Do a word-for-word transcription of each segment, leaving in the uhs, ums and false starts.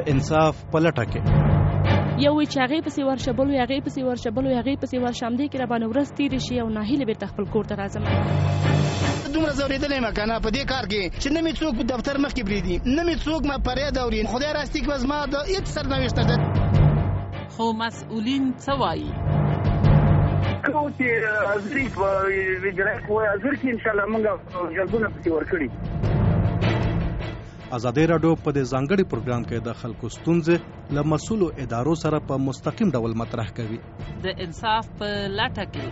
د انصاف په لټه کې. یو وی چې هغې پسې ورشه، بل وی هغې پسې ورشه، بل وی هغې پسې ورشه، همدې کې راباندې ورځ تېرې شي او ناهیلې بېرته خپل کور ته راځم. دومره ځورېدلی یم که نه په دې کار کې چې نه مې څوک دفتر مخکې پرېږدي، نه مې څوک فریاد اوري. خدای راستي که زما د هېڅ سرنوشت نه ده. خو مسؤلین څه وایي؟ کوم چې حاضري په اجرایه قوه حاضر کړي انشاءالله موږ جلبونه پسې ورکړي. ازادي راډیو په دې ځانګړي پروګرام کې د خلکو ستونزې له مسؤلو ادارو سره په مستقیم ډول مطرح کوي. د انصاف په لټه کې.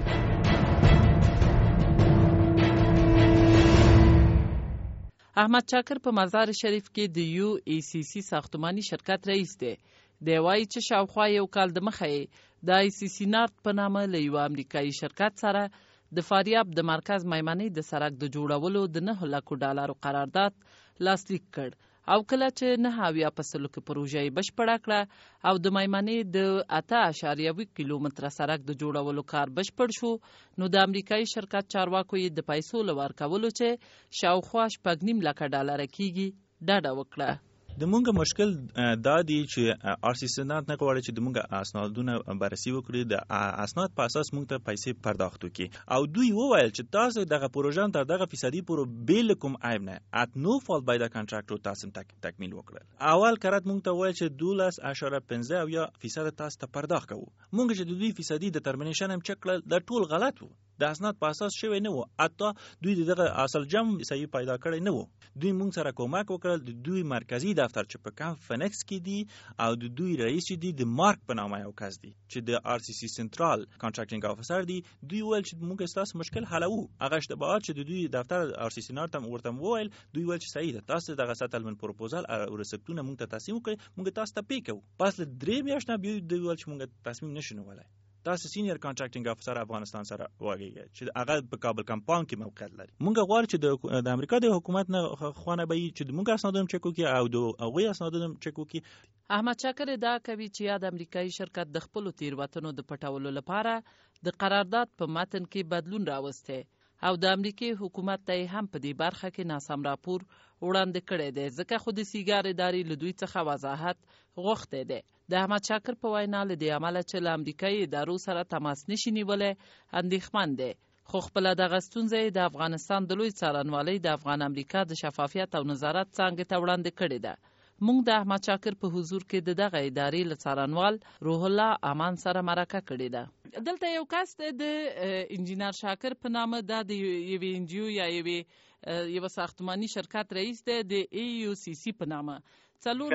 احمد چاکر په مزار شریف کې د یو ای سی سی ساختماني شرکت رئیس دی. دی وایي چې شاوخوا یو کال د مخه د آی سی سی نارت په نامه له یو امریکایي شرکت سره د فاریاب د مرکز میمنې د سړک د جوړولو د نهه لکو ډالرو قرارداد لاسلیک کړ او کله چې نهه اویا په سلو کې پروژه یې بشپړه کړه او د میمنې د اته اعشاریه اوه کیلومتره سړک د جوړولو کار بشپړ شو، نو د امریکایي شرکت چارواکو یې د پیسو له ورکولو چې شاوخوا شپږ نیم لکه ډالره کیږي ډاډه وکړه. د مونږ مشکل دا دی چې آر سی سنات نه غواړي چې د مونږ اسنادونه بررسي وکړي، د اسناد په اساس مونږ ته پیسې پرداخت وکړي او دوی وویل چې تاسو دغه پروژه تر دغه فیصدي پورې بیل کوم عیب نه ات نو فالت بای د کنټراکټور تاسو تک تکمیل وکړل. اول کرات مونږ ته وویل چې دولس اعشاریه پنځه اویا فیصد تاسو ته پرداخت کوو. مونږ چې د دوی فیصدي ډیټرمینیشن هم چک کړل د ټول غلط وو، د اسناد په اساس شوی نه وو، حتی دوی دغه اصل جمع صحیح پیدا کړی نه وو. دوی مونږ سره کومک وکړل، د دوی مرکزی دفتر چې په کام فنکس کې دی او د دوی رئیس چې دی د مارک په نامه یو کس دی چې د آر سی سی سنټرال کانټراکټینګ افسر دی. دوی ویل چې موږ ستاسو مشکل حلوو. هغه اشتباهات چې د دوی دفتر آر سی سی نارت ورته وویل، دوی ویل چې صحیح ده، تاسو دغه سټلمنټ پروپوزل او ریسپټونه موږ ته تسلیم کړئ، موږ تاسو ته پی کوو. پس له درې میاشتې بیا دوی ویل چې موږ تصمیم نشو نیولای. تاسو سینیئر کانټراکټینګ افسر افغانستان سره وغږیږئ چې هغه په کابل کمپاوند کې موقعیت لري. موږ غواړو چې د امریکا د حکومت نه خوانه به چې موږ اسنادونه چک وکړي او د هغوی اسنادونه چک وکړي. احمد چاکر ادعا کوي چې یاد امریکایي شرکت د خپلو تیروتنو د پټولو لپاره د قرارداد په متن کې بدلون راوستی او د امریکای حکومت ته هم په دې برخه کې ناسم راپور وړاندې کړی دی، ځکه خو د سیګار ادارې له دوی څخه وضاحت غوښتی دی. د احمد چاکر په وینا له دې عمله چې له امریکایي ادارو سره تماس نشي نیولی اندېښمن دی، خو خپله دغه ستونزه د افغانستان د لوی څارنوالۍ د افغان امریکا د شفافیت او نظارت څانګې ته وړاندې کړې ده. موږ د احمد چاکر په حضور کې د دغه ادارې له څارنوال روح الله امان سره مرکه کړې ده. دلته یو کس د انجینر شاکر په نامه دا د یوې انجیو یا یوې یو ساختماني شرکت رئیس دی د ای یو سی سی په نامه. څلور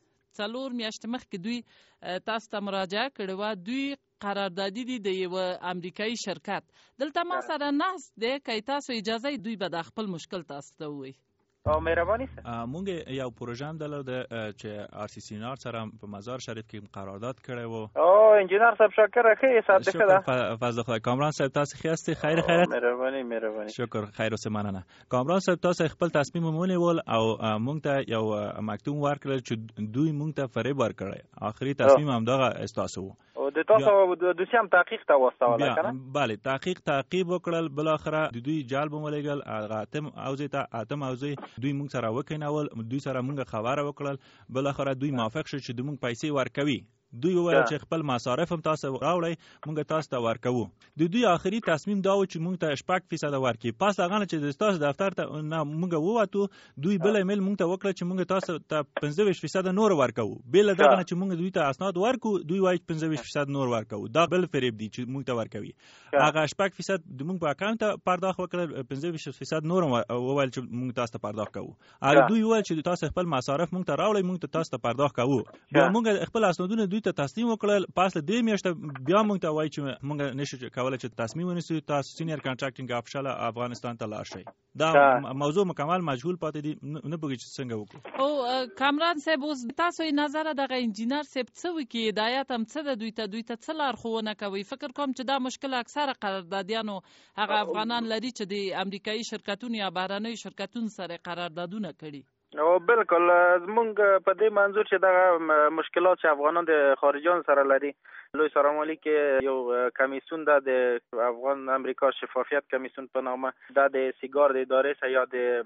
څلور میاشتې مخکې دوی تاسو ته مراجعه کړې وه. دوی قراردادي دي د یو امریکایي شرکت. دلته ما سره ناست دی، که تاسو اجازه دوی به د خپل مشکل تاسو ته ووایي. او مهرباني سره مونږ یو پروژه هم درلوده چې آر سی سی نار سره په مزار شریف کې قرارداد کړی و. او انجینر صاحب شکر ښه حساب ده. شکر فضل خدای. کامران صاحب تاسو ښه یاستئ؟ خیر خیرت. مهرباني مهرباني. شکر خیر اوسه مننه. کامران صاحب تاسو خپل تصمیم ونیول او مونږ ته یو مکتوب ورکړل چې دوی مونږ ته فریب ورکړی. آخري تصمیم هم دغه استاسو و. او د تاسو د دوسیام تحقیق ته واستول کنه؟ بله تحقیق تعقیب وکړل، بل اخره د دوی جلب مولېګل اتم اوزې ته اتم اوزې دوی مونږ سره وکینول، دوی سره مونږ خبره وکړل، بل اخره دوی موافق شو چې د مونږ پیسې ورکوي. دوی وویل چې خپل مصارف هم تاسو راوړئ، مونږ تاسو ته ورکوو. د دوی آخري تصمیم دا و چې مونږ ته شپږ فیصد ورکړي. پس هغه نه چې د تاسو دفتر ته نه مونږ ووتو، دوی بل ایمیل مونږ ته وکړه چې مونږ تاسو ته پنځه ویشت فیصد نور ورکوو. بل دغه نه چې مونږ دوی ته اسناد ورکو، دوی وایي پنځه ویشت فیصد نور ورکوو. دا بل فریب دی چې مونږ ته ورکوي. هغه شپږ فیصد د مونږ په اکاونټ ته پرداخت وکړل، پنځه ویشت فیصد نور وویل چې مونږ تاسو ته پرداخت کوو. هغه دوی وویل چې تاسو خپل مصارف مونږ ته راوړئ، مونږ ته تاسو ته پرداخت کوو. بیا مونږ خپل اسنادونه دوی ته تسلیم وکړل. پس له دې میاشتې بیا مونږ ته وایي چې مونږ نشو کولی چې تصمیم ونیسو، تاسو سینیئر کانټراکټینګ افشل افغانستان ته لاړ شئ. دا موضوع مکمل مجهول پاتې دي، نه پوهېږي چې څنګه وکړو. او کامران صاحب اوس تاسو یې نظره دغه انجینر صاحب څه وکړي؟ هدایت هم څه ده دوی ته؟ دوی ته څه لارښوونه کوي؟ فکر کوم چې دا مشکل اکثره قراردادیانو هغه افغانان لري چې د امریکایي شرکتونو یا بهرنیو شرکتونو سره قراردادونه کړي. او بالکل زمونږ په دې منظور چې دغه مشکلات چې افغانان د خارجیانو سره لري لوی څارنوالي کې یو کمیسیون ده د افغان امریکا شفافیت کمیسیون په نامه، دا د سیګار د ادارې سره یا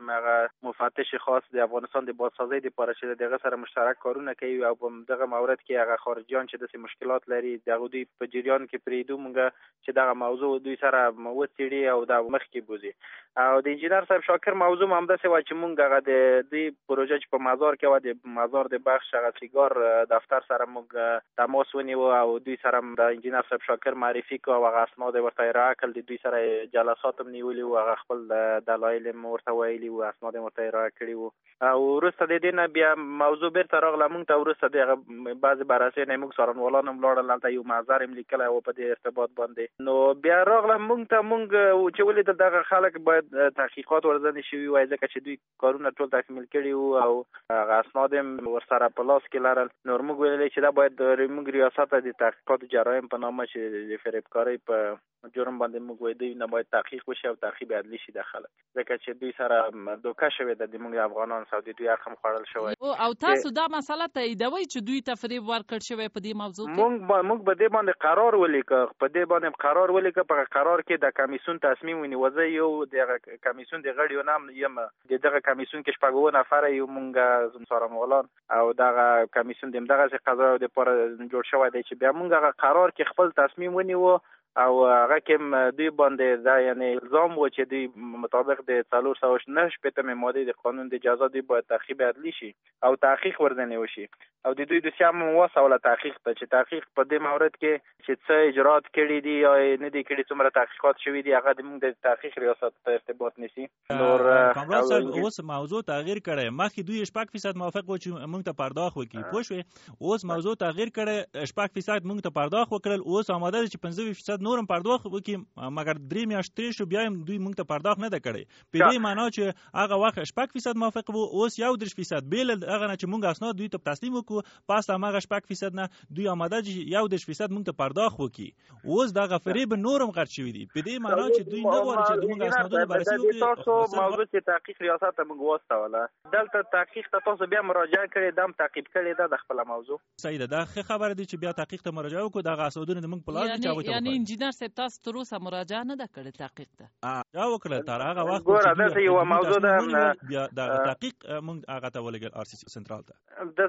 د مفتش خاص د افغانستان د بازسازۍ لپاره چې دغه سره مشترک کارونه کوي او په دغه مورد کې هغه خارجيان چې د مشکلات لري دغه دوی په جریان کې پریدو مونږ چې دغه موضوع دوی سره وڅېړي او د مخ کې بوزي. او د انجینر صاحب شاکر موضوع هم همداسې و چې مونږ هغه د دې پروژه چې په مزار کې و د مزار د بخش هغه سیګار دفتر سره مونږ تماس ونیو او دوی سره د انجینر صاحب شاکر معرفي کو او هغه اسناد ورته ارائه کړل. د دوی سره جلسات هم نیولي و، هغه خپل دلایل ورته ویلي و، اسناد ورته ارائه کړي و. او وروسته د دې نه بیا موضوع بیرته راغله مونږ ته. وروسته د بعضې بررسۍ نه مونږ څارنوالان هم لاړل، هلته یو محضر هم لیکلی و په دې ارتباط باندې. نو بیا راغله مونږ ته مونږ چې ولیدل دغه خلک باید تحقیقات ورځنې شوي وای ځکه چې دوی کارونه ټول تکمیل کړي وو او هغه اسناد هم ورسره په لاس کې لرل. نو موږ ویلې چې دا باید موږ ریاست د تحقیقات جرایم په نامه چې د فریبکارۍ په جرم باندې موږ وایي دوی نه باید تحقیق وشي او تعقیب عدلي شي د خلک، ځکه چې دوی سره دوکه شوې ده د موږ افغانان سره د دوی حق هم خوړل شوی. او تاسو دا مسله تاییدوئ چې دوی ته فریب ورکړل شوی په دې موضوع کې؟ موږ موږ په دې باندې قرار ولیکه په دې باندې قرار ولیکه په قرار کې د کمیسیون تصمیم ونیو. زه یو د کمیسیون د غړي نام یم، د دغه کمیسیون کې شپږ اووه نفره یو مونږ څارنوالان او دغه کمیسیون د دغه قضایا لپاره جوړ شوی دی چې بیا مونږ هغه قرار کې خپل تصمیم ونیو او هغه کې دوی باندې دا یعنی الزام و چې دوی مطابق د څلور سوه نهه شپېتمې مادې د قانون د جزا دوی باید تعقیب عدلي شي او تحقیق ورځنې وشي. او د دوی دوسیه هم وسوله تحقیق ته چې تحقیق په دې مورد کې چې څه اجرات کړي دي یا نه دي کړي، څومره تحقیقات شوي دي، هغه د موږ د تحقیق ریاست ته ارتباط نیسي. نور کامران صاحب اوس موضوع تغییر کړی، مخکې دوی شپږ فیصد موافق و چې موږ ته پرداخت وکړي، پوه شوې؟ اوس موضوع تغییر کړی، شپږ فیصد موږ ته پرداخت وکړل، اوس آماده دي چې پنځه فیصد نورم پرداخت وکړي، مګر درې میاشتې شو بیا هم دوی موږ ته پرداخت نه ده کړی. په دې معنا چې هغه وخت شپږ فیصد موافق وو، اوس یو دېرش فیصد بې له هغه نه چې موږ اسناد دوی ته تسلیم وکړو، پاس هماغه شپږ فیصد نه دوی آماده دي یو دېرش فیصد موږ ته پرداخت وکړي. اوس دغه فریب نورم غټ شوي دي، په دې معنا چې دوی نه غواړي چې موږ اسنادونه بررسي وکړي. تاسو موضوع چې تحقیق ریاست ته موږ واستوله، دلته تحقیق ته تاسو بیا مراجعه کړې، دم تعقیب کړې ده د خپل موضوع. صحیح ده، دا ښه خبره دي چې بیا تحقیق ته مراجعه وکړو، دغه اسنادونه د موږ په لاس دي چې هغوی ته یعنې انجینر صاحب تاسو تر اوسه مراجعه نه ده کړې تحقیق ته؟ دا وکړه تر هغه وخت ګوره داسې یوه موضوع ده بیا د تحقیق موږ هغه ته ولېږل آر سی سی سنټرال ته.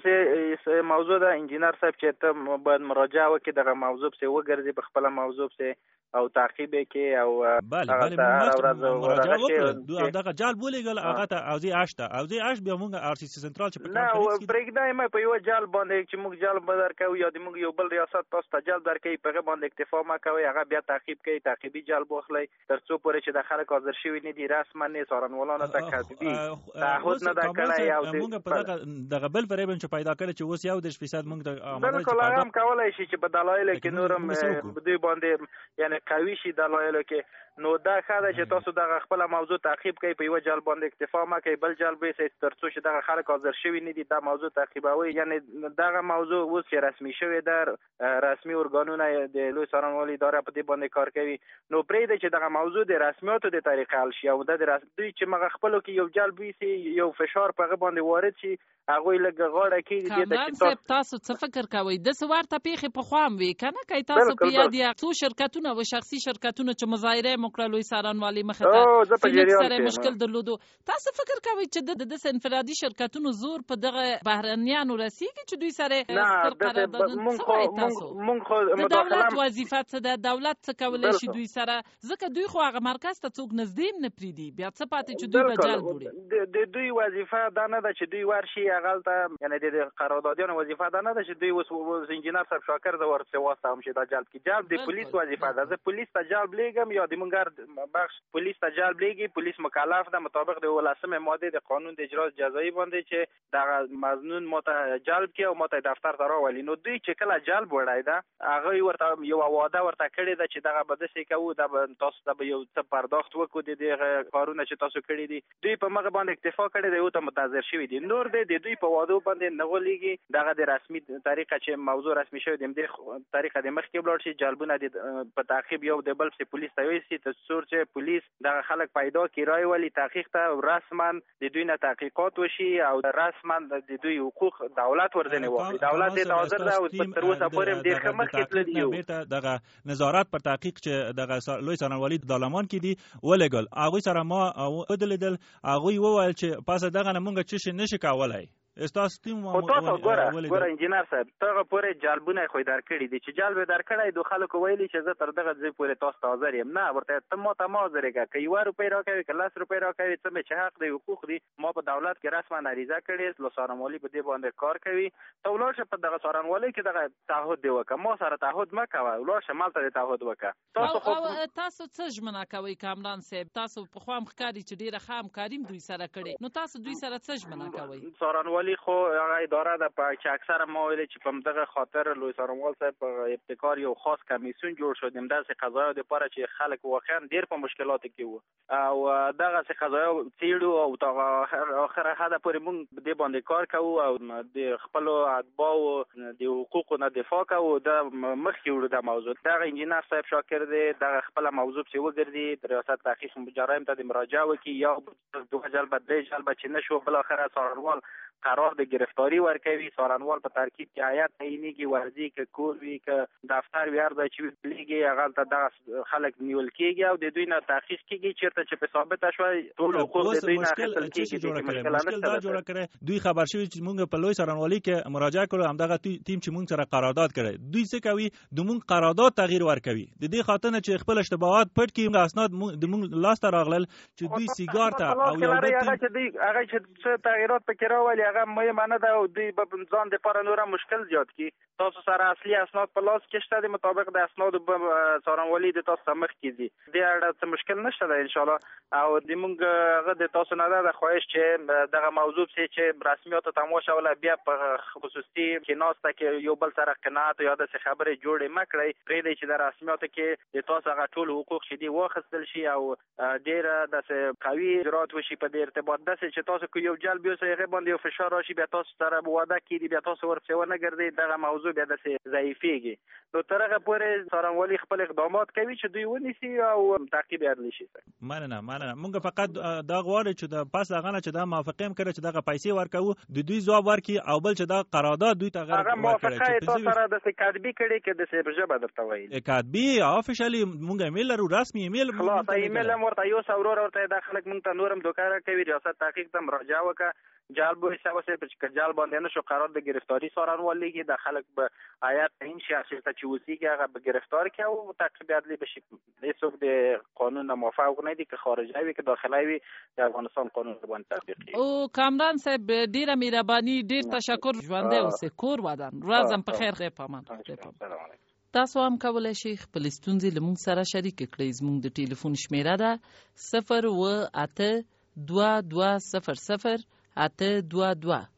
داسې موضوع ده انجینر صاحب چې ته باید مراجعه وکړې دغه موضوع پسې وګرځې، په خپله موضوع پسې او تعقیب یې کې او بله بله موږ مراجعه وکړه، دغه جال بولېږل هغه ته اوزې اش ته اوزې اش بیا موږ آر سی سی سنټرال چې په نه پرېږدی مه په یوه جال باندې چې موږ جال به درکوو یا د موږ یو بل ریاست تاسو ته جال درکوي، په هغه باندې اکتفا مه کوئ، هغه بیا تعقیب کوي، تعقیبي جال واخلئ تر څو پورې چې د خلک حاضر شوي نه دي، رسما نه څارنوالانو ته کتبي تعهد نه ده کړی. او موږ په دغه دغه بل فریب چې پیدا کړی چې اوس یو دېرش فیصد موږ ته آماده بالکل هغه هم کولی شي چې په دلایلو کې نور هم دوی باندې یعنې قوي شي دلایلو کې. نو دا ښه ده چې تاسو دغه خپله موضوع تعقیب کوئ، په یوه جال باندې اکتفا مه کوئ، بل جال به یې تر څو چې دغه خلک حاضر شوي نه دي دا موضوع تعقیبوئ. یعنې دغه موضوع اوس چې رسمي شوې ده، رسمي ارګانونه د لوی څارنوالۍ اداره په دې باندې کار کوي، نو پرېږدئ چې دغه موضوع د رسمیاتو د طریقې حل شي او د دوی چې مغه خپلو کې یو جال بیسي، یو فشار په هغه باندې وارد شي، هغوی لږ غاړه کېږدي. کامران صاحب تاسو څه فکر کوئ؟ داسې ورته پیښې پخوا هم وي که نه؟ که تاسو په یاد یې څو شرکتونه و شخصي شرکتونه چې مظاهره یې مو کړه لوی څارنوالۍ مخې ته فینکس سره یې مشکل درلودو، تاسو فکر کوئ چې د داسې انفرادي شرکتونو زور په دغه بهرنیانو رسېږي چې دوی سره ستر قراردادونه؟ څه وایي تاسو؟ د دولت وظیفه څه ده؟ دولت څه کولی شي دوی سره؟ ځکه دوی خو هغه مرکز ته څوک نږدې هم نه پرېږدي، بیا څه پاتې چې دوی به جلب وړي؟ د دوی وظیفه دا نه ده چې دوی ورشي هغلته، یعنې د قراردادیانو وظیفه دا نه ده چې دوی اوس انجینر صاحب شاکر زه ورپسې واستوم چې دا جلب کړي. جلب د پولیس وظیفه ده، زه پولیس ته جلب لېږم یا د موږ بخش پولیس ته جلب لېږي، پولیس مکلف ده مطابق د اوولسمې مادې د قانون د اجرا جزایي باندې چې دغه مظنون ما ته جلب کړي او ما ته دفتر ته راولي. نو دوی چې کله جلب وړی ده، هغوی ورته یوه واده ورته کړې ده چې دغه به داسې کوو، دا به تاسو ته به یو څه پرداخت پرداخت وکړو د دې کارونه چې تاسو کړی دي دوی په مغه باندې اکتفا کړی دی او ته متاثر شوی دي نور د دوی په وادو باندې نغولېږي دغه د رسمي طریقه چې موضوع رسمي شوی دی د طریقه د مخ کې بلور شي جالبونه د په تعقیب یو د بل سي پولیس ته وایي چې څور چې پولیس دغه خلک پیدا کړي راي ولي تحقیق ته رسما د دوی نه تحقیقات وشي او رسما د دوی حقوق دولت ورځنه وایي دولت د حاضر ده او تر اوسه پورې د خمخ کې تل دی دغه نظارت پر تحقیق چې دغه لوی څارنوالي د دالمان کې دی ولګل هغه سره ما ودلیدل هغه وویل چې پس دغه مونږ چې نشي کولای استاس تیم خو تاسو ګوره ګوره انجینر صاحب ته پورې جالبونه خو در کړی دي چې جالب در کړی دوه خلکو ویلي چې زه تر دغه ځای پورې تاسو ته حاضر یم نه ورته ته ما ته ما زرګه کوي یو روپۍ راکوي که لاس روپۍ راکوي څه مې چې حق دی حقوق دي ما په دولت کې رسما عریضه کړې لو څارنوالي په دې باندې کار کوي ته ولاړ شه په دغه څارنوالي کې دغه تعهد دی وکړه ما سره تعهد مه کوه ولاړ شه مالته د تعهد وکړه تاسو خو تاسو څه ژمنه کوي کامران صاحب تاسو په خوا مخکاري چې ډیره خام کاریم دوی سره کړي نو تاسو دوی سره څه ژمنه کوي څارنوالي خو اداره ده په چې اکثره ما ویل چې په دغه خاطر لوی څارنوال صاحب په ابتکار یو خاص کمیسیون جوړ شو د داسې قضایو لپاره چې خلک واقعا ډیر په مشکلاتو کې وو او دغه څه قضایو څیړو او تر اخره حدا پورې موږ دې باندې کار کوو او د خپل اتباعو د حقوقو نه دفاع کوو د مخکې وړو د موضوع دغه انجینر صاحب شاکر دی دغه خپل موضوع چې وګرځي د ریاست تحقیق جرایم ته د مراجعه وکړي یا دوه جلبه درې جلبه چې نشو بل اخره څارنوال قرار د گرفتاری ورکوي څارنوال په ترکیب کې هیئت تعیینیږي ورځي که کور وي که دفتر وي هر ځای چې بلیږي هغه ته دغه خلک نیول کېږي او د دوی نه تحقیق کېږي چېرته چې په ثابته شوی ټول حقوق د دوی نه اخیستل کېږي مشکل دا جوړه کړی دوی خبر شوي چې موږ په لوی څارنوالي کې مراجعه کړو همدغه ټیم چې موږ سره قرارداد کړی دوی څه کوي د موږ قرارداد تغییر ورکوي د دې خاطر چې خپل اشتباهات پټ کړي اسناد د موږ لاس ته راغلل چې دوی سیګار ته او یو هغه چې دوی هغه چې تغییرات پکې راولي هغه مې معنی ده او دوی په ځان د لپاره نور مشکل زیات کی تاسو سره اصلي اسناد په لاس کې شته د مطابق د اسناد څارنوالي د تاسو مخ کې دي د اړه څه مشکل نشته ده ان شاء الله او د موږ هغه د تاسو نه ده خواهش چې دغه موضوع چې رسمیات تماشا ولا بیا په خصوصي کې ناسته کې یو بل سره قناعت یا د خبرې جوړې مکړی پرې دی چې د رسمیات کې د تاسو هغه ټول حقوق شې دی واخیستل شي او ډیر د قوي اجرات وشي په دې ارتباط داسې چې تاسو کو یو جلب یو څه هغه باندې فشار راشي بیا تاسو سره واده کړي بیا تاسو ورڅ ونه ګرځي دغه موضوع بیا د ضعیفيږي نو ترغه پورې څارنوالي خپل اقدامات کوي چې دوی ونیسي او تعقیب یې شي مننه مننه موږ فقط دا غواړو چې د پاس هغه چې دا موافقه هم کړي چې دغه پیسې ورکوي د دوی ځواب ورکړي او بل چې دا قرارداد دوی ته غیر هغه موافقه تاسو سره د کاتبي کړي کې د سیبجه بدر تویل کاتبي افیشلی موږ ایمیل لرو رسمي ایمیل خلاص ایمیل ورته یو څورور ورته داخلك موږ ته نورم دوکاره کوي ریاست تحقیق ته مراجعه وکړه جال به حساب سره په جال باندې نشو قرار د گرفتاری څارنوالي کې د خلک به آیات این شخصي ته چوسی کې هغه به گرفتار کې او تعقیب عدلی بشي هیڅوک د قانون نه موافق نه دي که خارجي وي که داخلي وي د افغانستان قانون باندې تطبیق او کامران صاحب ډیره مهرباني ډیر تشکر ژوند اوسه کور ودان ورځم په خیر غي پامان تاسو هم کولای شئ خپل ستونزې له موږ سره شریک کړئ زموږ د ټلیفون شمیره ده صفر و اته دوه دوه صفر صفر اته دوه دوه